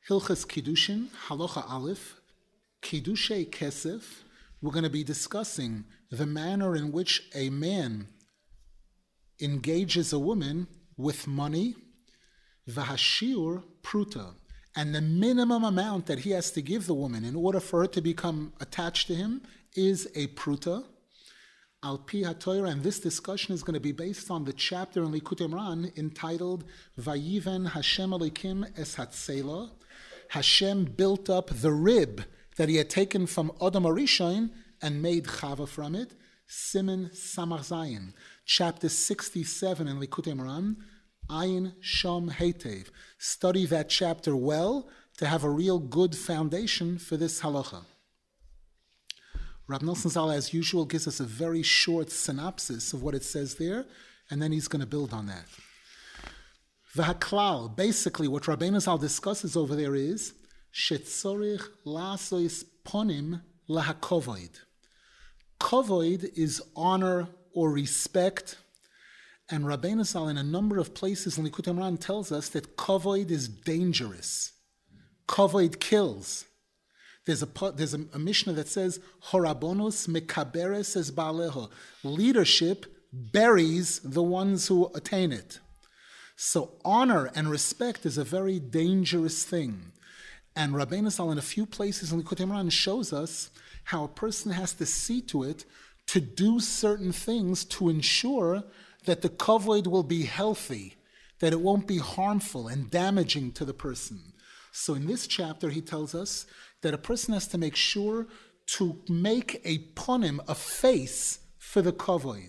Hilchas Kiddushin, Halacha Aleph, Kiddushay Kesef. We're going to be discussing the manner in which a man engages a woman with money, Vahashiur Pruta, and the minimum amount that he has to give the woman in order for her to become attached to him is a Pruta. Al Pi HaTorah, and this discussion is going to be based on the chapter in Likutei Moharan entitled Vayiven Hashem Elokim Es Hatzela. Hashem built up the rib that he had taken from Adam HaRishon and made Chava from it. Siman Samach Zayin, chapter 67 in Likutei Moharan, Ayin Shom Heitev. Study that chapter well to have a real good foundation for this halacha. Rab Nosson Zal, as usual, gives us a very short synopsis of what it says there, and then he's going to build on that. V'haklal, basically what Rabbeinu Zal discusses over there is shetzorich lasois ponim lahakovoid. Kovoid is honor or respect, and Rabbeinu Zal in a number of places in Likutei Moharan tells us that kovoid is dangerous. Kovoid kills. There's a Mishnah that says, Horabonus mekaberes es ba'aleho. Leadership buries the ones who attain it. So honor and respect is a very dangerous thing. And Rabbeinu Zal in a few places in Likutei Moharan shows us how a person has to see to it to do certain things to ensure that the kavod will be healthy, that it won't be harmful and damaging to the person. So in this chapter he tells us that a person has to make sure to make a ponim, a face, for the kavod.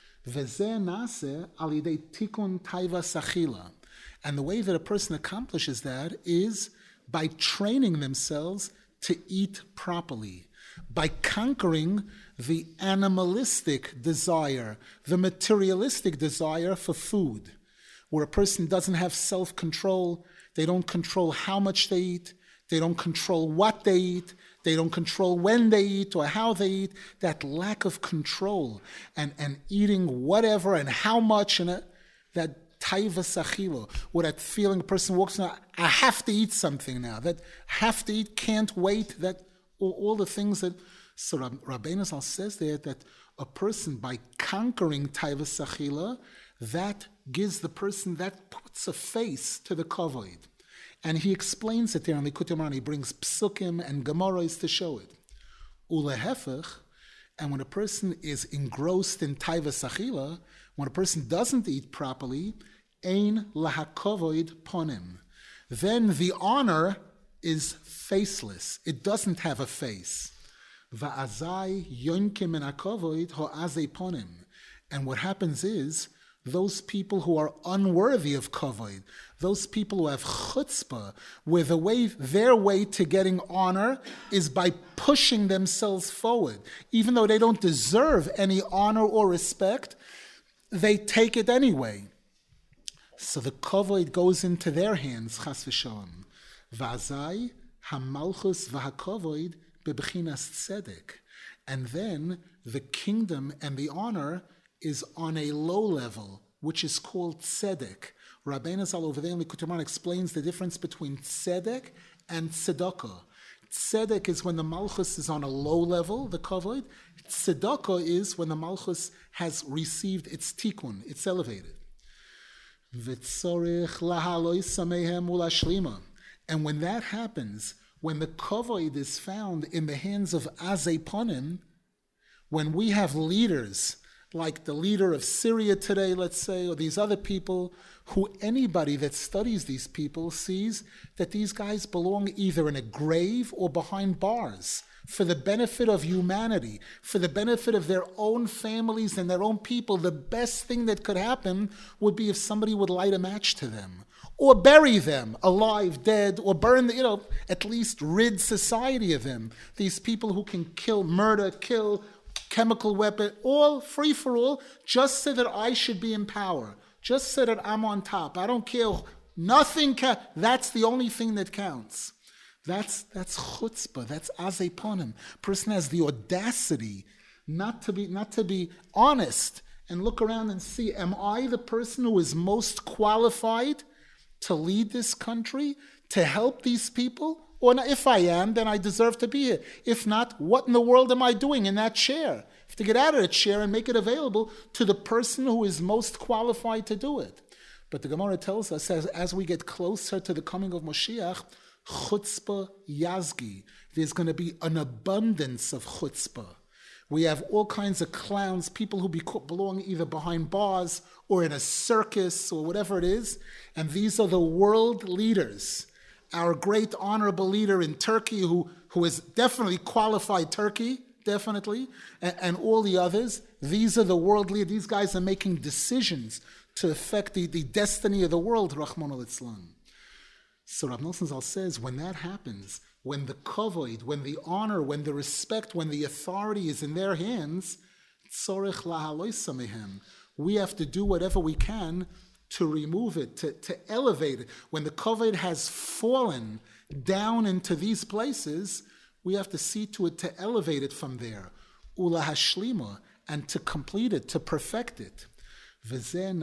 And the way that a person accomplishes that is by training themselves to eat properly, by conquering the animalistic desire, the materialistic desire for food, where a person doesn't have self-control. They don't control how much they eat. They don't control what they eat. They don't control when they eat or how they eat. That lack of control and eating whatever and how much, and that taiva sachilo, or that feeling a person walks in, I have to eat something now. That have to eat, can't wait. That all the things that. So Rabbeinu Zal says there that a person, by conquering taiva sachila, that gives the person, that puts a face to the kavod. And he explains it there in Likutei Moharan. He brings psukim and gemaros to show it. Ulehefech, and when a person is engrossed in taiva sachila, when a person doesn't eat properly, ein lahakavod ponim, then the honor is faceless. It doesn't have a face. Va'azai yonkim min hakavod ho'azei ponim. And what happens is, those people who are unworthy of kavod, those people who have chutzpah, where their way to getting honor is by pushing themselves forward. Even though they don't deserve any honor or respect, they take it anyway. So the kavod goes into their hands, chas v'shalom. V'azai hamalchus v'hakavod bebechinas tzedek. And then the kingdom and the honor is on a low level, which is called tzedek. Rabbeinu Zal over there in Likutei Moharan explains the difference between tzedek and tzedakah. Tzedek is when the malchus is on a low level, the kavod. Tzedakah is when the malchus has received its tikkun, it's elevated. And when that happens, when the kavod is found in the hands of azei ponim, when we have leaders like the leader of Syria today, let's say, or these other people, who anybody that studies these people sees that these guys belong either in a grave or behind bars for the benefit of humanity, for the benefit of their own families and their own people. The best thing that could happen would be if somebody would light a match to them or bury them alive, dead, or burn, at least rid society of them. These people who can kill, murder, kill, chemical weapon, all free for all, just so that I should be in power, just so that I'm on top. I don't care. Nothing. That's the only thing that counts. That's chutzpah. That's azei ponim. Person has the audacity not to be honest and look around and see: am I the person who is most qualified to lead this country, to help these people? Or not, if I am, then I deserve to be here. If not, what in the world am I doing in that chair? I have to get out of the chair and make it available to the person who is most qualified to do it. But the Gemara tells us, as we get closer to the coming of Moshiach, chutzpah yazgi. There's going to be an abundance of chutzpah. We have all kinds of clowns, people who belong either behind bars or in a circus or whatever it is. And these are the world leaders. Our great honorable leader in Turkey, who is definitely qualified Turkey, definitely, and all the others. These are the world leaders. These guys are making decisions to affect the destiny of the world, Rahman al-Islam. So Rav Nosson Zal says, when that happens, when the kavod, when the honor, when the respect, when the authority is in their hands, tzorich lahaloisa mehem. We have to do whatever we can to remove it, to elevate it. When the kavod has fallen down into these places, we have to see to it to elevate it from there. Ula hashlima, and to complete it, to perfect it. And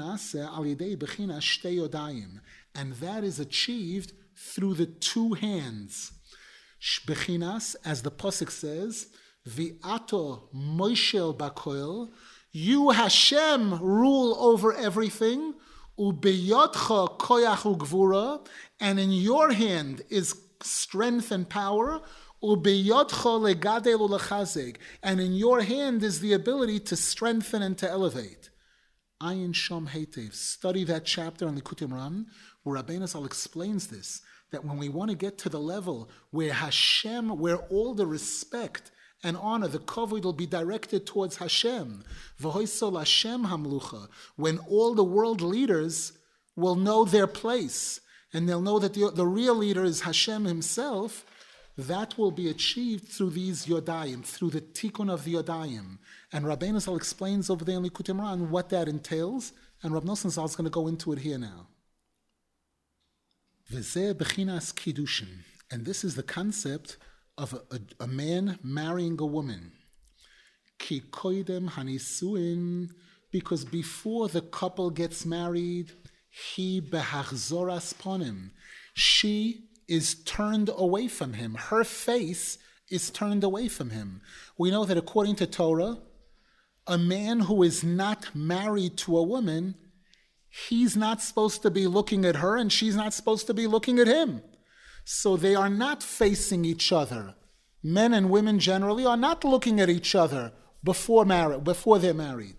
that is achieved through the two hands. Bechinas, as the pasuk says, V'ato Moshel Bakoil, you Hashem rule over everything, Ubeyotcha koyach ugvura, and in your hand is strength and power, Ubeyotcha legadel ulechazeg, and in your hand is the ability to strengthen and to elevate. Ayin Shom Heitev. Study that chapter on the Likutei Moharan, where Rabbeinu Zal explains this, that when we want to get to the level where Hashem, where all the respect and honor, the kavod will be directed towards Hashem, v'hoisol Hashem hamlucha, when all the world leaders will know their place, and they'll know that the real leader is Hashem himself, that will be achieved through these Yodayim, through the tikkun of the Yodayim. And Rabbeinu Zal explains over there in Likutei Moharan what that entails, and Rav Nosson Zal is going to go into it here now. V'zeh bechinas kiddushin, and this is the concept of a man marrying a woman. Ki koidem hanisuin, because before the couple gets married, he behachzoras ponim, she is turned away from him. Her face is turned away from him. We know that according to Torah, a man who is not married to a woman, he's not supposed to be looking at her and she's not supposed to be looking at him. So they are not facing each other. Men and women generally are not looking at each other before they're married.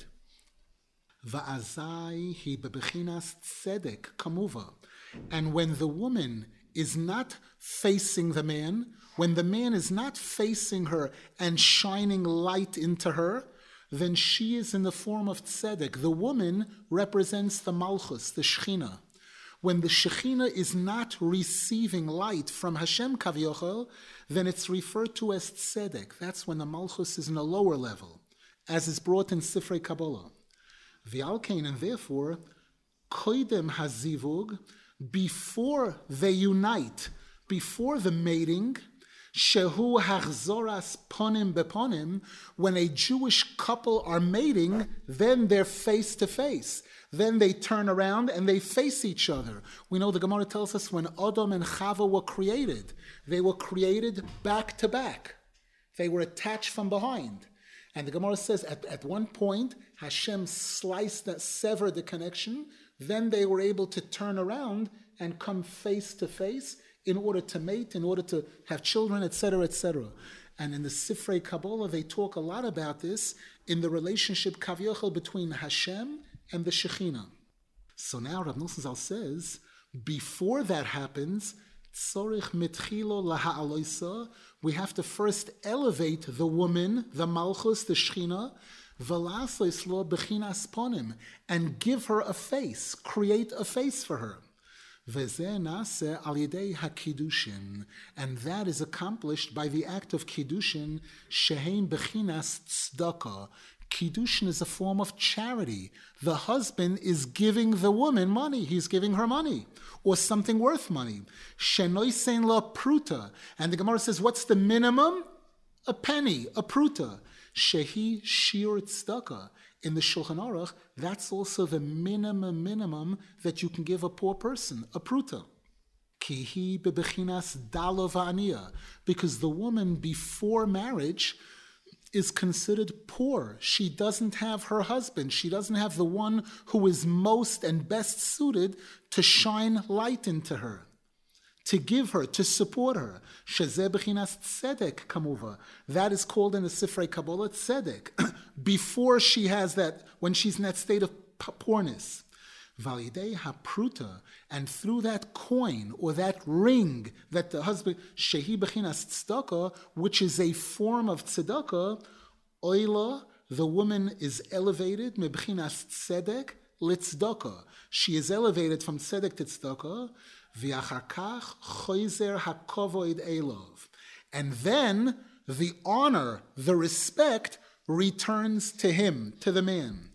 Va'azai hi bebechinas tzedek kamuva. And when the woman is not facing the man, when the man is not facing her and shining light into her, then she is in the form of tzedek. The woman represents the malchus, the shechina. When the shechina is not receiving light from Hashem Kavyochel, then it's referred to as tzedek. That's when the malchus is in a lower level, as is brought in Sifrei Kabbalah. V'alkein, and therefore, koidem hazivug, before they unite, before the mating, shehu hachzoras ponim beponim, when a Jewish couple are mating, then they're face to face. Then they turn around and they face each other. We know the Gemara tells us when Adam and Chava were created, they were created back to back. They were attached from behind. And the Gemara says at one point, Hashem severed the connection. Then they were able to turn around and come face to face in order to mate, in order to have children, etc., etc. And in the Sifrei Kabbalah, they talk a lot about this in the relationship Kavyochel between Hashem and the Shekhinah. So now Rav Nosson Zal says, before that happens, tzorich mitchilo laha'aloisa, we have to first elevate the woman, the malchus, the Shekhinah, v'lasois lo bechinas ponim, and give her a face, create a face for her. V'zeh naseh al yedei hakiddushin, and that is accomplished by the act of kiddushin, shehein bechinas tzedakah. Kiddushin is a form of charity. The husband is giving the woman money. He's giving her money, or something worth money. Shenoisen la pruta, and the Gemara says, what's the minimum? A penny, a pruta. Shehi shir tzedakah, in the Shulchan Aruch, that's also the minimum that you can give a poor person, a pruta. Kihi bebechinas dalo va'aniya, because the woman before marriage is considered poor. She doesn't have her husband. She doesn't have the one who is most and best suited to shine light into her, to give her, to support her. Shezeh bechinas tzedek kamuva. That is called in the Sifrei Kabbalah tzedek. Before she has that, when she's in that state of poorness. Validei hapruta, and through that coin or that ring that the husband, shehi bechinas tzedakah, which is a form of tzedakah, oila, the woman is elevated, mebechinas tzedek litzedakah. She is elevated from tzedek to tzedakah, v'achar kach choizer hakovoid elov. And then the honor, the respect returns to him, to the man.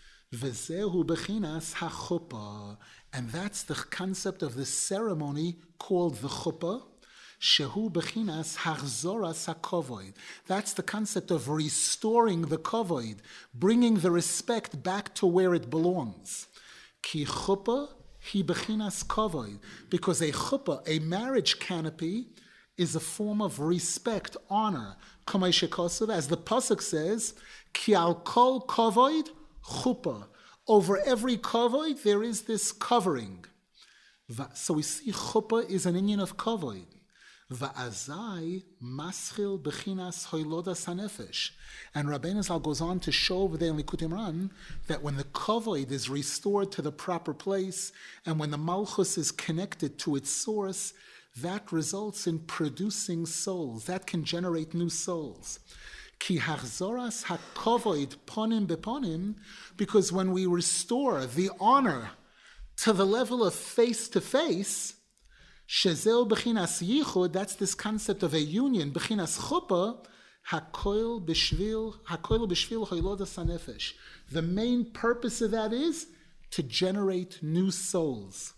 V'zehu bechinas hachuppah, and that's the concept of the ceremony called the chuppah. Shehu bechinas hachzoras hakovoid. That's the concept of restoring the kovoid, bringing the respect back to where it belongs. Ki chuppah hi bechinas kovoid, because a chuppah, a marriage canopy, is a form of respect, honor. Kamei shekosav, as the pasuk says, ki al kol kovoid chuppah. Over every kavod, there is this covering. So we see chuppah is an inyan of kavod. Va'azai maschil bechinas hoilodas hanefesh. And Rabbeinu Zal goes on to show over there in Likutei Moharan that when the kavod is restored to the proper place, and when the malchus is connected to its source, that results in producing souls. That can generate new souls. Ki hachzoras hakovoid ponim beponim, because when we restore the honor to the level of face to face, shezel bechinas yichud, that's this concept of a union, bechinas chuppah, hakoil b'shvil hoilodas hanefesh. The main purpose of that is to generate new souls.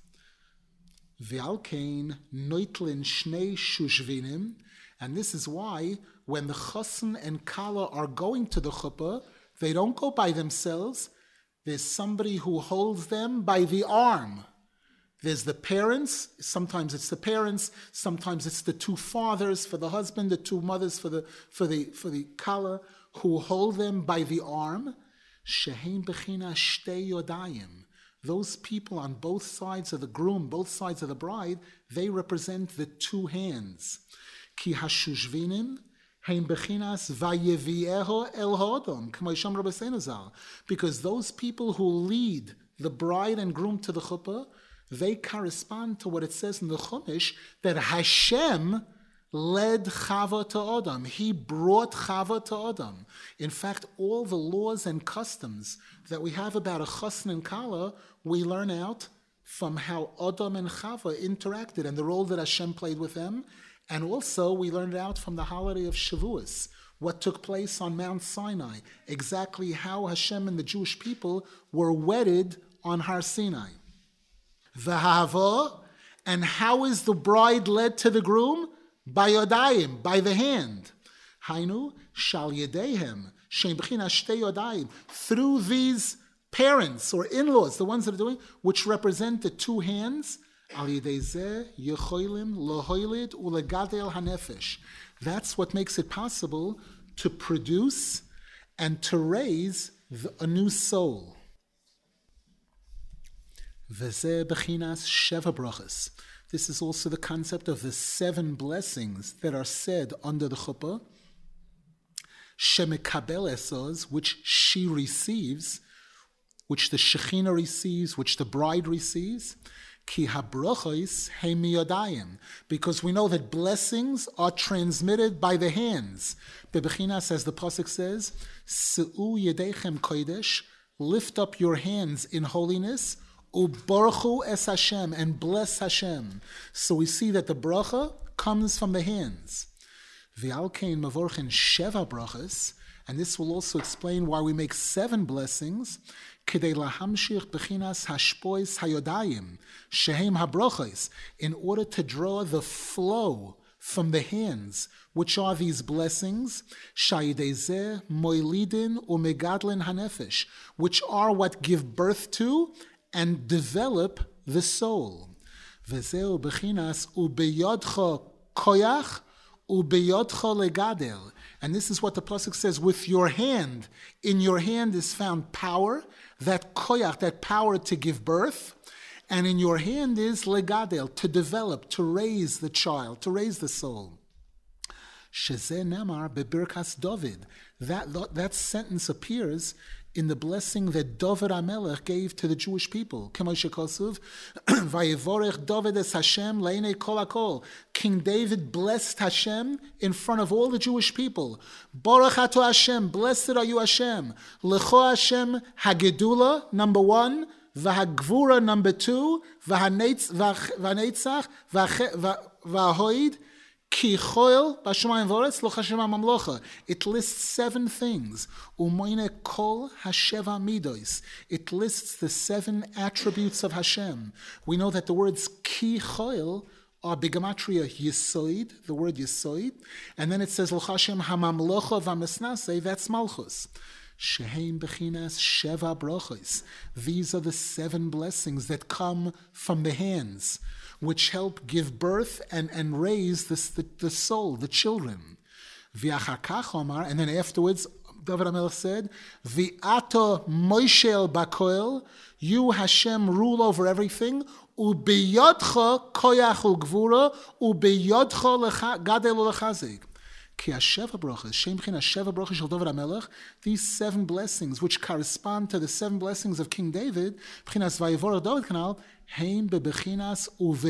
V'alkein noitlin shnei shushvinim, and this is why when the chassan and kala are going to the chuppah, they don't go by themselves. There's somebody who holds them by the arm. There's the parents. Sometimes it's the parents. Sometimes it's the two fathers for the husband, the two mothers for the kala, who hold them by the arm. Shehem bechina shtei yodayim. Those people on both sides of the groom, both sides of the bride, they represent the two hands. Ki hashushvinim hein bechinas vayevieho el hodom, k'mo yisham Rabbeinu Zal. Because those people who lead the bride and groom to the chuppah, they correspond to what it says in the Chumash, that Hashem led Chava to Adam. He brought Chava to Adam. In fact, all the laws and customs that we have about a chassan and kala, we learn out from how Adam and Chava interacted and the role that Hashem played with them. And also, we learned out from the holiday of Shavuos, what took place on Mount Sinai, exactly how Hashem and the Jewish people were wedded on Har Sinai. V'hava, and how is the bride led to the groom? By yodayim, by the hand. Hainu, shal yedehem, shem b'china shtei yodayim, through these parents or in-laws, the ones that are doing, which represent the two hands. That's what makes it possible to produce and to raise a new soul. This is also the concept of the 7 blessings that are said under the chuppah. Shemekabel esos, which she receives, which the Shekhinah receives, which the bride receives. Ki habrachos he miyadayim, because we know that blessings are transmitted by the hands. Bebechinas, as the pasuk says, Se'u yedechem kodesh, lift up your hands in holiness, ubarchu es Hashem, and bless Hashem. So we see that the bracha comes from the hands. V'alkein mavorchen sheva brachas, and this will also explain why we make 7 blessings. Kidei lahamshich bechinas hashpois hayodayim shehem habrachos, in order to draw the flow from the hands. Which are these blessings? Shayidezeh, moilidin, umegadlin hanefesh, which are what give birth to and develop the soul. Vezeu bechinas ubeyodcha koyach ubeyodcha legadel. And this is what the pasuk says, with your hand. In your hand is found power, that koyach, that power to give birth. And in your hand is legadel, to develop, to raise the child, to raise the soul. Shezeh nemar bebirkas David. That sentence appears in the blessing that David HaMelech gave to the Jewish people. K'moshe kosuv, vayevorech David es Hashem leinei kol hakol. King David blessed Hashem in front of all the Jewish people. Baruch ato Hashem, blessed are you Hashem. Lecho Hashem hagedula, number 1. V'hagvura, number 2. V'hanetzach, v'hahoid. Ki choil b'shamayim v'oretz lo chashem ha'mamlocha. It lists 7 things. Umoine kol hasheva midos. It lists the 7 attributes of Hashem. We know that the words ki choil are bigamatria yisoid, the word yisoid, and then it says lo chashem ha'mamlocha v'amesnasei, that's malchus. Sheheim bechinas sheva brachos. These are the 7 blessings that come from the hands, which help give birth and raise the soul, the children. And then afterwards, David HaMelech said, V'ato Moishel Bakoel, you Hashem rule over everything, Ubeyodcha koyach ugvura, Ubeyodcha gadel ulechazik. Ki Hasheva brachos, Shem Chin Hasheva brachos shel David HaMelech, these 7 blessings, which correspond to the 7 blessings of King David, B'chinas Vayevorech David Kanal, Heim bebechinas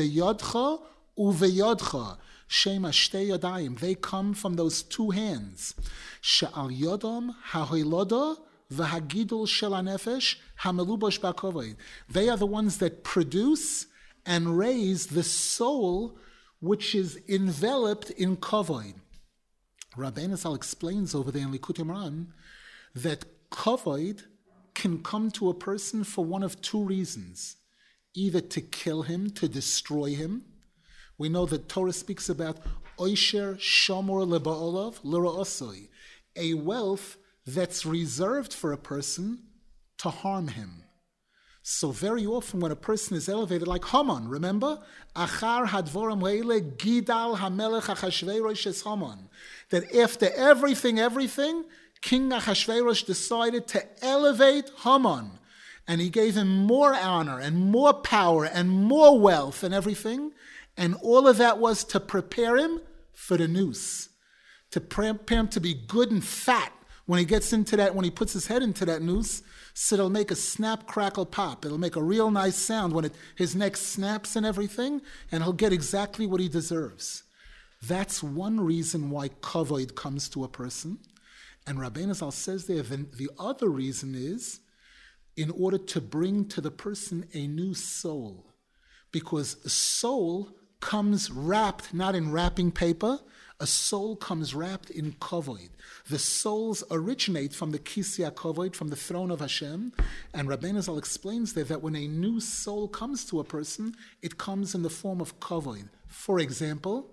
uveyodcha, Shem ashtei yadayim. They come from those 2 hands. She'al yodom hahoilodo v'hagidul shel hanefesh hamelubosh ba'kovod. They are the ones that produce and raise the soul, which is enveloped in kovod. Rabbeinu Zal explains over there in Likutei Moharan that kovod can come to a person for one of 2 reasons. Either to kill him, to destroy him. We know that Torah speaks about oisher shomor leba'olav l'ra'osoi, a wealth that's reserved for a person to harm him. So very often when a person is elevated, like Haman, remember? Achar hadvoram heile gidal hamelech Achashverosh es Haman. That after everything, King Achashverosh decided to elevate Haman. And he gave him more honor and more power and more wealth and everything. And all of that was to prepare him for the noose. To prepare him to be good and fat when he gets into that, when he puts his head into that noose, so it'll make a snap, crackle, pop. It'll make a real nice sound when his neck snaps and everything, and he'll get exactly what he deserves. That's one reason why kavod comes to a person. And Rabbeinu Zal says there, the other reason is in order to bring to the person a new soul. Because a soul comes wrapped, not in wrapping paper, a soul comes wrapped in kavod. The souls originate from the kisya kavod, from the throne of Hashem. And Rabbeinu Zal explains there that when a new soul comes to a person, it comes in the form of kavod. For example,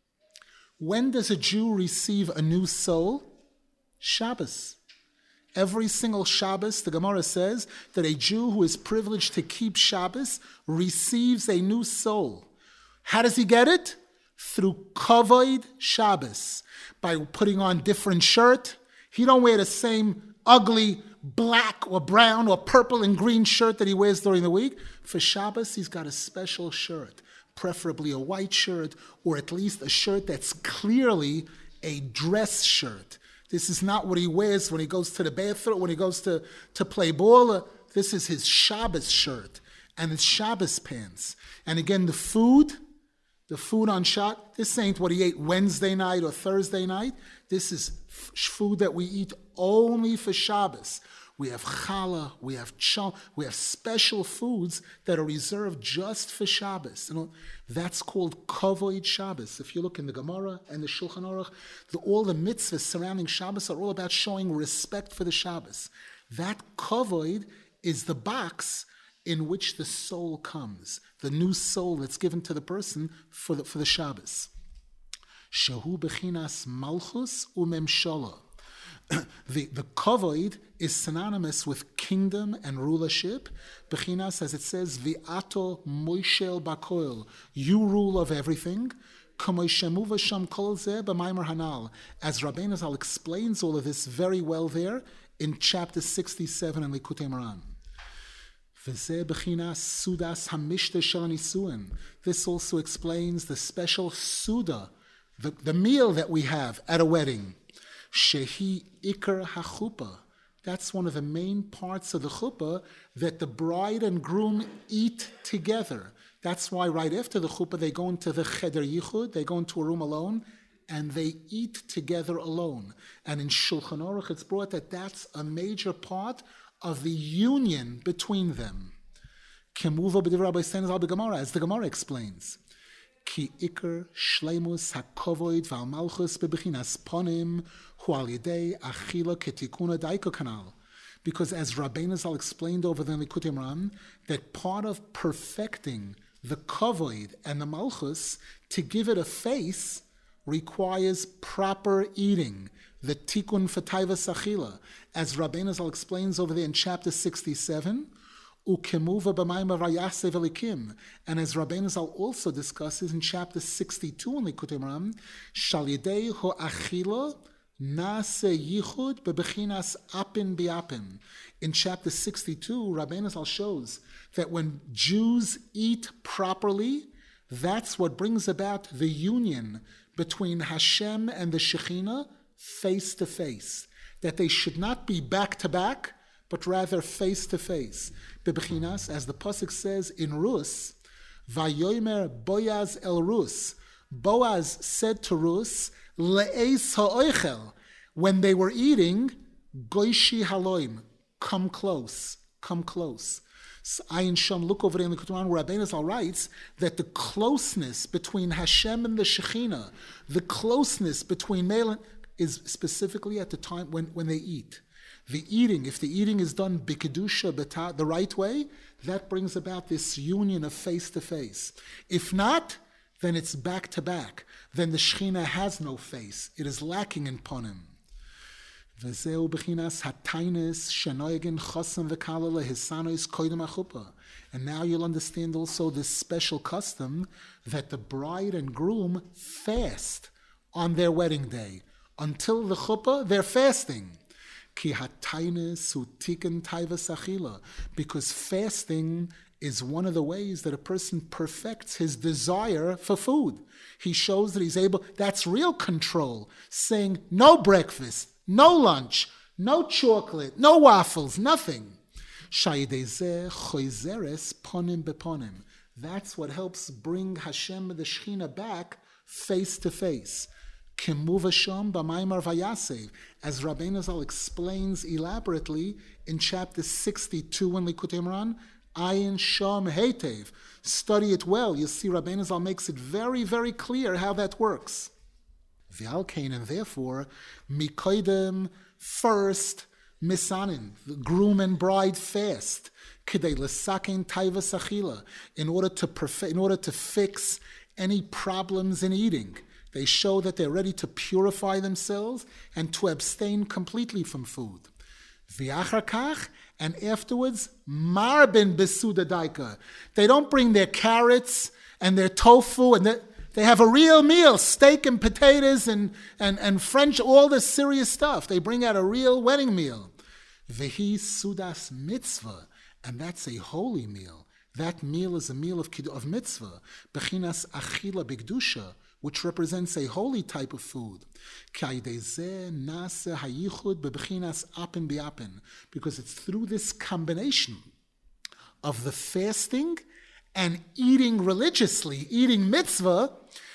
when does a Jew receive a new soul? Shabbos. Every single Shabbos, the Gemara says that a Jew who is privileged to keep Shabbos receives a new soul. How does he get it? Through Kavod Shabbos. By putting on different shirt. He don't wear the same ugly black or brown or purple and green shirt that he wears during the week. For Shabbos, he's got a special shirt. Preferably a white shirt, or at least a shirt that's clearly a dress shirt. This is not what he wears when he goes to the bathroom, when he goes to play ball. This is his Shabbos shirt and his Shabbos pants. And again, the food on shot, this ain't what he ate Wednesday night or Thursday night. This is food that we eat only for Shabbos. We have challah, we have chal, we have special foods that are reserved just for Shabbos. That's called Kavod Shabbos. If you look in the Gemara and the Shulchan Aruch, all the mitzvahs surrounding Shabbos are all about showing respect for the Shabbos. That Kavod is the box in which the soul comes, the new soul that's given to the person for the Shabbos. shehu bechinas malchus umemshala. The kavod is synonymous with kingdom and rulership. Bechinas, as it says, v'ato moishel bakoil, you rule of everything. As Rabbeinu Zal explains all of this very well there in chapter 67 in Likutei Moharan. This also explains the special suda, the meal that we have at a wedding. Shehi ikar hachuppah. That's one of the main parts of the chuppah that the bride and groom eat together. That's why right after the chuppah they go into the cheder yichud, they go into a room alone, and they eat together alone. And in Shulchan Aruch it's brought that that's a major part of the union between them. As the Gemara explains. Ki ikar shleimus hakovoid val malchus bebechinas ponim hu al yedei achila ketikuna daiko kanal. Because as Rabbeinu Zal explained over the Likutei Moharan, that part of perfecting the kavoid and the malchus, to give it a face, requires proper eating, the tikkun for taivas achila. As Rabbeinu Zal explains over there in chapter 67, ukemuva b'mayim v'yasev elikim, and as Rabbeinu Zal also discusses in chapter 62 in Likutei Moharan, shal yedei ho achila nase yichud bebechinas apin biapin. In chapter 62, Rabbeinu Zal shows that when Jews eat properly, that's what brings about the union between Hashem and the Shekhinah face to face. That they should not be back to back, but rather face to face. Bebechinas, as the pasuk says in Rus, Vayomer Boaz el Rus. Boaz said to Rus, Le'eis ha'oichel. When they were eating, Goishi haloim. Come close, come close. So Ayin Sham, look over there in the Quran where Rabbeinu Zal writes that the closeness between Hashem and the Shekhinah, the closeness between male and is specifically at the time when they eat. The eating, if the eating is done b'kedusha, the right way, that brings about this union of face to face. If not, then it's back to back. Then the Shekhinah has no face. It is lacking in ponim. V'zeu b'chinas hatainis shenoyegin chosam v'kala lehisanois koydem achuppah. And now you'll understand also this special custom that the bride and groom fast on their wedding day. Until the chuppah, they're fasting. Ki hatainis hu tikkun taivas achila. Because fasting is one of the ways that a person perfects his desire for food. He shows that he's able, that's real control, saying no breakfast, no lunch, no chocolate, no waffles, nothing. That's what helps bring Hashem the Shekhinah back face to face. As Rabbeinu Zal explains elaborately in chapter 62 in Likutei Moharan, Ayin Sham Heitev. Study it well. You see, Rabbeinu Zal makes it very, very clear how that works. V'alkein, and therefore, mikoidem, first, misanin, the groom and bride fast, kidei lesakein taivas achila, in order to fix any problems in eating. They show that they're ready to purify themselves and to abstain completely from food. V'acharkach, and afterwards, marbin besuda daika. They don't bring their carrots and their tofu, and they have a real meal, steak and potatoes and French, all this serious stuff. They bring out a real wedding meal. V'hi sudas mitzvah, and that's a holy meal. That meal is a meal of mitzvah. Bechinas achila b'kedusha, which represents a holy type of food. Because it's through this combination of the fasting and eating religiously, eating mitzvah,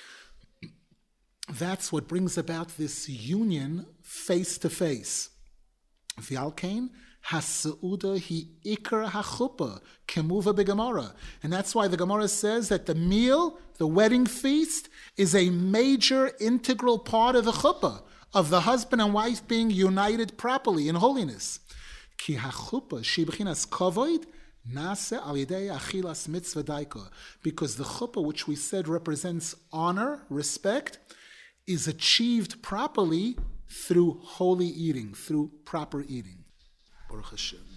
that's what brings about this union face to face. V'alkein haseuda hi ikar hachuppah kemuva beGemara, and that's why the Gemara says that the meal, the wedding feast, is a major integral part of the chuppah, of the husband and wife being united properly in holiness. Ki hachuppah shi b'chinas kavod nase al yedei achilas mitzvah daika, because the chuppah, which we said represents honor, respect, is achieved properly through holy eating, through proper eating. Baruch Hashem.